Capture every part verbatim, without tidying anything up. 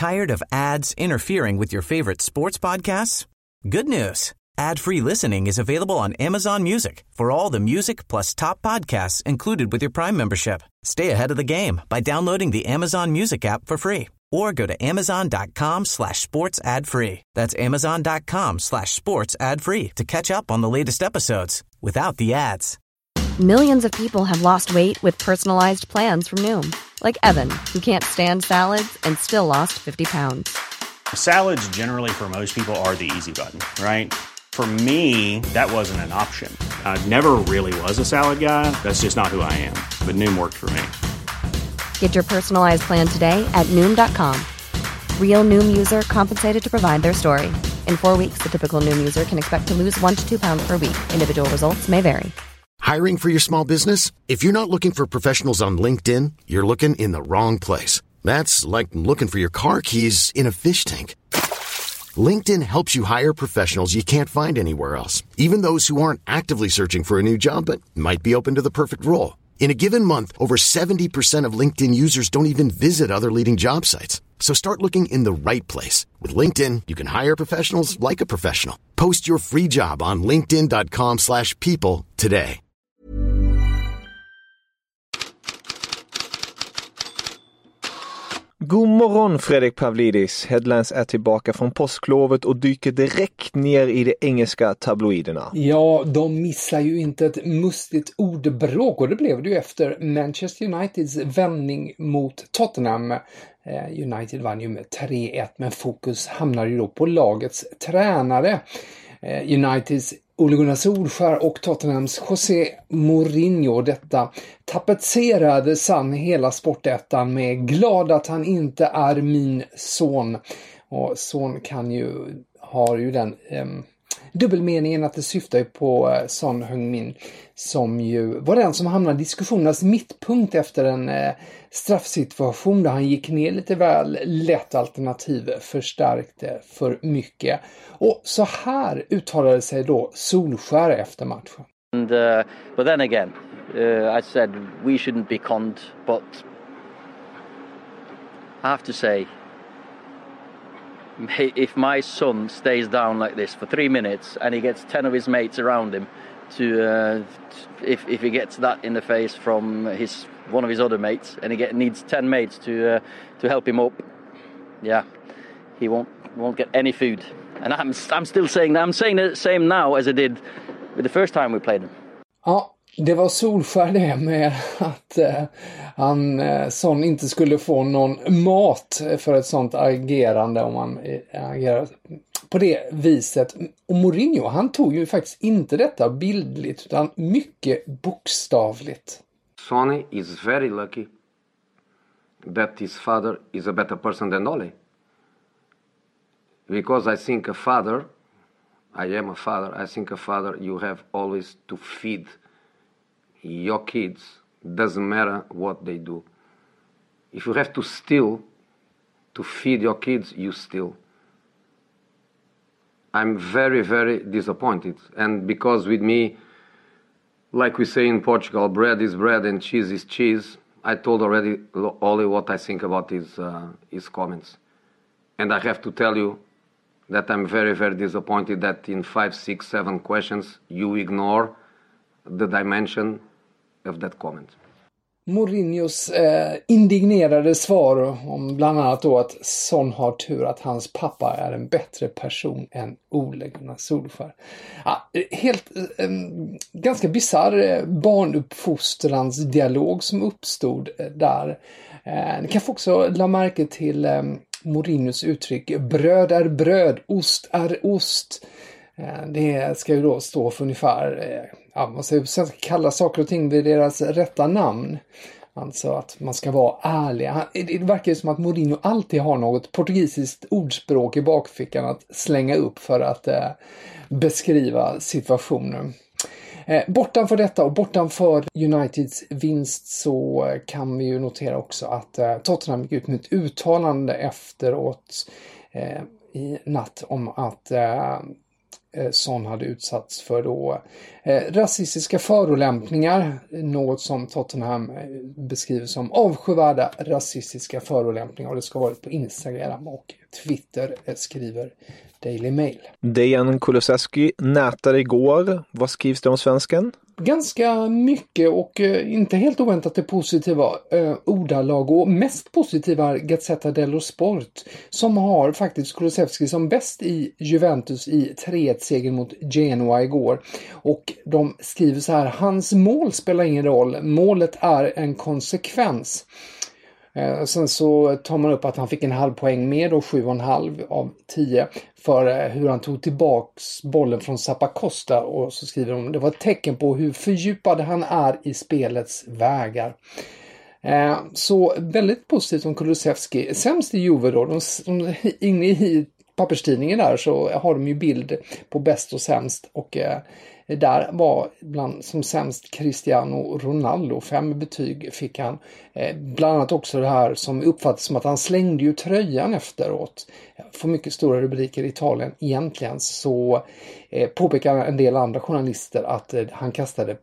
Tired of ads interfering with your favorite sports podcasts? Good news. Ad-free listening is available on Amazon Music for all the music plus top podcasts included with your Prime membership. Stay ahead of the game by downloading the Amazon Music app for free or go to amazon.com slash sports ad free. That's amazon.com slash sports ad free to catch up on the latest episodes without the ads. Millions of people have lost weight with personalized plans from Noom. Like Evan, who can't stand salads and still lost fifty pounds. Salads generally for most people are the easy button, right? For me, that wasn't an option. I never really was a salad guy. That's just not who I am. But Noom worked for me. Get your personalized plan today at Noom dot com. Real Noom user compensated to provide their story. In four weeks, the typical Noom user can expect to lose one to two pounds per week. Individual results may vary. Hiring for your small business? If you're not looking for professionals on LinkedIn, you're looking in the wrong place. That's like looking for your car keys in a fish tank. LinkedIn helps you hire professionals you can't find anywhere else, even those who aren't actively searching for a new job but might be open to the perfect role. In a given month, over seventy percent of LinkedIn users don't even visit other leading job sites. So start looking in the right place. With LinkedIn, you can hire professionals like a professional. Post your free job on linkedin.com slash people today. God morgon Fredrik Pavlidis. Headlines är tillbaka från påsklovet och dyker direkt ner i de engelska tabloiderna. Ja, de missar ju inte ett mustigt ordbråk och det blev det ju efter Manchester Uniteds vändning mot Tottenham. United vann ju med tre ett, men fokus hamnar ju då på lagets tränare. Uniteds Ole Gunnar Solskjær och Tottenhams José Mourinho. Detta tapetserade sann hela sportettan med glad att han inte är min son. Och son kan ju, har ju den eh, dubbelmeningen att det syftar ju på eh, Son Heung-min, som ju var den som hamnade i diskussionernas mittpunkt efter en eh, straffsituation där han gick ner lite väl lätt, alternativ förstärkte för mycket. Och så här uttalade sig då Solskjær efter matchen. And, uh, but then again, uh, I said we shouldn't be conned, but I have to say, if my son stays down like this for three minutes and he gets ten of his mates around him, to uh, if if he gets that in the face from his one of his other mates, and he get, needs ten mates to uh, to help him up, yeah, he won't won't get any food. And I'm I'm still saying that. I'm saying the same now as I did with the first time we played him. Ja, det var Solskjær det med att eh, han eh, sån inte skulle få någon mat för ett sånt agerande om man eh, agerar på det viset. Och Mourinho, han tog ju faktiskt inte detta bildligt utan mycket bokstavligt. Sonny is very lucky that his father is a better person than Ole. Because I think a father, I am a father, I think a father, you have always to feed your kids. Doesn't matter what they do. If you have to steal to feed your kids, you steal. I'm very, very disappointed. And because with me, like we say in Portugal, bread is bread and cheese is cheese, I told already Ole what I think about his, uh, his comments. And I have to tell you that I'm very, very disappointed that in five, six, seven questions you ignore the dimension of that comment. Mourinhos eh, indignerade svar om bland annat då att Son har tur att hans pappa är en bättre person än Ole Gunnar Solskjær. Ja, helt eh, ganska bizarr eh, barnuppfostrans dialog som uppstod eh, där. Eh, ni kan få också la märke till eh, Mourinhos uttryck bröd är bröd, ost är ost. Eh, det ska ju då stå för ungefär eh, ja, man ska kalla saker och ting vid deras rätta namn. Alltså att man ska vara ärlig. Det verkar ju som att Mourinho alltid har något portugisiskt ordspråk i bakfickan att slänga upp för att eh, beskriva situationen. Eh, bortanför detta och bortanför Uniteds vinst så kan vi ju notera också att eh, Tottenham gick ut med ett uttalande efteråt eh, i natt om att eh, eh, Son hade utsatts för då eh, rasistiska förolämpningar. Något som Tottenham eh, beskriver som avskyvärda rasistiska förolämpningar. Och det ska vara på Instagram och Twitter, eh, skriver Daily Mail. Dejan Kulusevski nätade igår. Vad skrivs det om svensken? Ganska mycket och eh, inte helt oväntat det positiva eh, ordalag och mest positiva Gazzetta dello Sport som har faktiskt Kulusevski som bäst i Juventus i tre ett-seger mot Genoa igår. Och de skriver så här: hans mål spelar ingen roll, målet är en konsekvens. Eh, sen så tar man upp att han fick en halv poäng med och sju och en halv av tio för eh, hur han tog tillbaks bollen från Zappacosta, och så skriver de det var ett tecken på hur fördjupad han är i spelets vägar. Eh, så väldigt positivt om Kulusevski. Sämst i Juve då, de, de, inne i papperstidningen där så har de ju bild på bäst och sämst, och eh, där var bland som sämst Cristiano Ronaldo. Fem betyg fick han. Eh, bland annat också det här som uppfattas som att han slängde ju tröjan efteråt. Får mycket stora rubriker i Italien. Egentligen så eh, påpekar en del andra journalister att eh, han kastade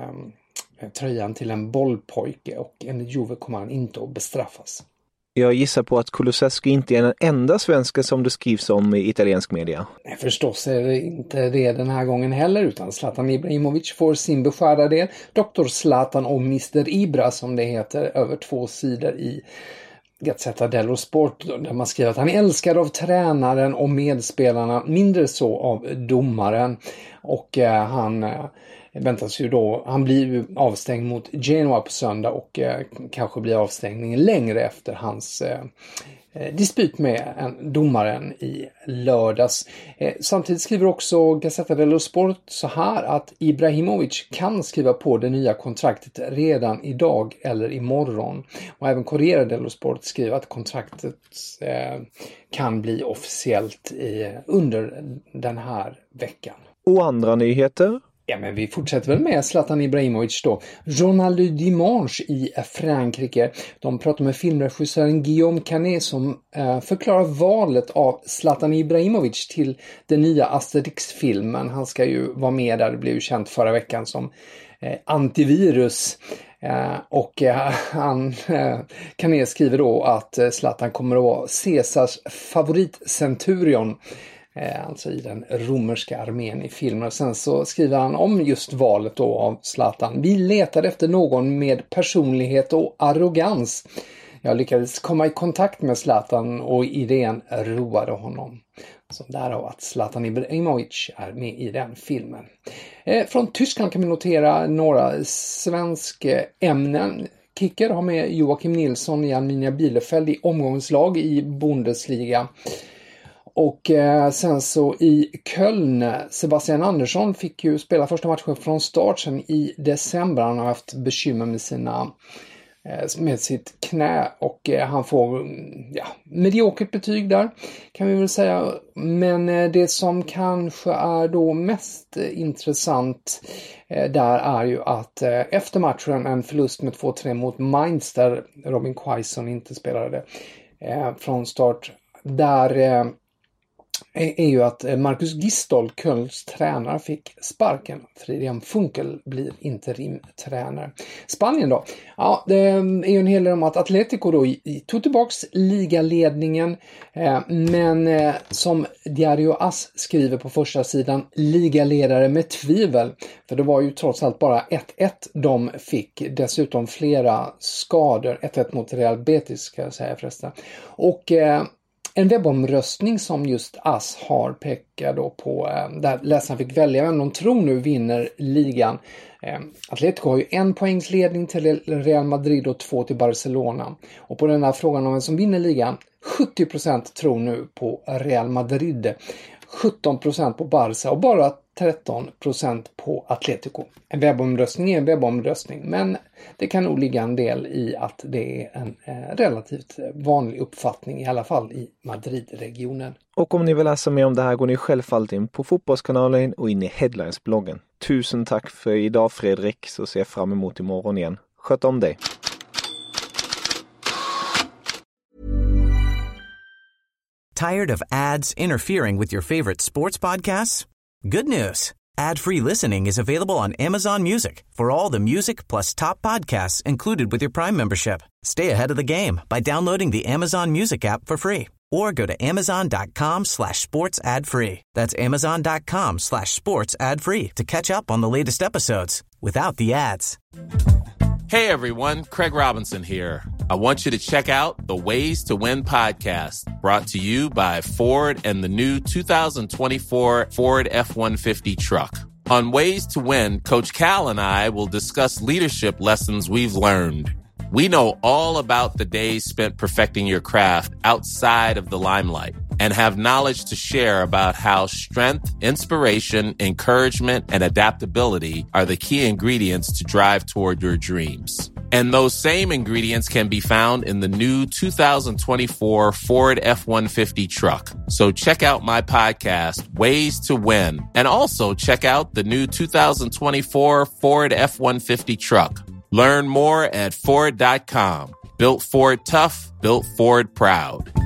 eh, tröjan till en bollpojke, och enligt Juve kommer han inte att bestraffas. Jag gissar på att Kulusevski inte är den enda svenska som det skrivs om i italiensk media. Nej, förstås är det inte det den här gången heller, utan Zlatan Ibrahimovic får sin beskärda del. doktor Zlatan och mister Ibra som det heter, över två sidor i Gazzetta dello Sport, där man skriver att han är älskad av tränaren och medspelarna, mindre så av domaren. Och eh, han... Eh, väntas ju då, han blir ju avstängd mot Genoa på söndag, och eh, kanske blir avstängningen längre efter hans eh, dispyt med en domaren i lördags. Eh, samtidigt skriver också Gazzetta dello Sport så här att Ibrahimovic kan skriva på det nya kontraktet redan idag eller imorgon. Och även Corriere dello Sport skriver att kontraktet eh, kan bli officiellt i, under den här veckan. Och andra nyheter? Ja, men vi fortsätter väl med Zlatan Ibrahimovic då. Journal du Dimanche i Frankrike. De pratar med filmregissören Guillaume Canet som eh, förklarar valet av Zlatan Ibrahimovic till den nya Asterix-filmen. Han ska ju vara med där, det blev ju känt förra veckan som eh, antivirus. Eh, och eh, han, eh, Canet skriver då att eh, Zlatan kommer att vara Caesars favoritcenturion. Alltså i den romerska armén i filmen. Sen så skriver han om just valet då av Zlatan. Vi letade efter någon med personlighet och arrogans. Jag lyckades komma i kontakt med Zlatan och idén roade honom. Så därav att Zlatan Ibrahimovic är med i den filmen. Eh, från Tyskland kan vi notera några svenska ämnen. Kicker har med Joakim Nilsson i Arminia Bielefeld i omgångslag i Bundesliga. Och eh, sen så i Köln, Sebastian Andersson fick ju spela första matchen från start sen i december. Han har haft bekymmer med sina eh, med sitt knä, och eh, han får ja, mediokert betyg där kan vi väl säga. Men eh, det som kanske är då mest eh, intressant eh, där är ju att eh, efter matchen en förlust med två tre mot Mainz där Robin Quaison inte spelade eh, från start. Där eh, är ju att Marcus Gistol, Kölns tränare, fick sparken. Friedrich Funkel blir interimtränare. Spanien då? Ja, det är ju en hel del om att Atletico då tog tillbaks ligaledningen. Men som Diario As skriver på första sidan, ligaledare med tvivel. För det var ju trots allt bara ett ett de fick. Dessutom flera skador. ett ett mot Real Betis ska jag säga förresten. Och en webbomröstning som just A S har pekat då på, där läsarna fick välja vem de tror nu vinner ligan. Atletico har ju en poängsledning till Real Madrid och två till Barcelona. Och på den här frågan om vem som vinner ligan, sjuttio procent tror nu på Real Madrid, sjutton procent på Barca och bara tretton procent på Atletico. En webbomröstning är en webbomröstning, men det kan nog ligga en del i att det är en eh, relativt vanlig uppfattning, i alla fall i Madridregionen. Och om ni vill läsa mer om det här går ni självfallet in på Fotbollskanalen och in i Headlines-bloggen. Tusen tack för idag Fredrik, så ser jag fram emot imorgon igen. Sköt om dig! Tired of ads interfering with your favorite sports podcasts? Good news. Ad-free listening is available on Amazon Music for all the music plus top podcasts included with your Prime membership. Stay ahead of the game by downloading the Amazon Music app for free or go to amazon.com slash sports ad free. That's amazon.com slash sports ad free to catch up on the latest episodes without the ads. Hey everyone, Craig Robinson here. I want you to check out the Ways to Win podcast, brought to you by Ford and the new two thousand twenty-four Ford F one fifty truck. On Ways to Win, Coach Cal and I will discuss leadership lessons we've learned. We know all about the days spent perfecting your craft outside of the limelight and have knowledge to share about how strength, inspiration, encouragement, and adaptability are the key ingredients to drive toward your dreams. And those same ingredients can be found in the new two thousand twenty-four Ford F one fifty truck. So check out my podcast, Ways to Win, and also check out the new two thousand twenty-four Ford F one fifty truck. Learn more at Ford dot com. Built Ford tough, built Ford proud.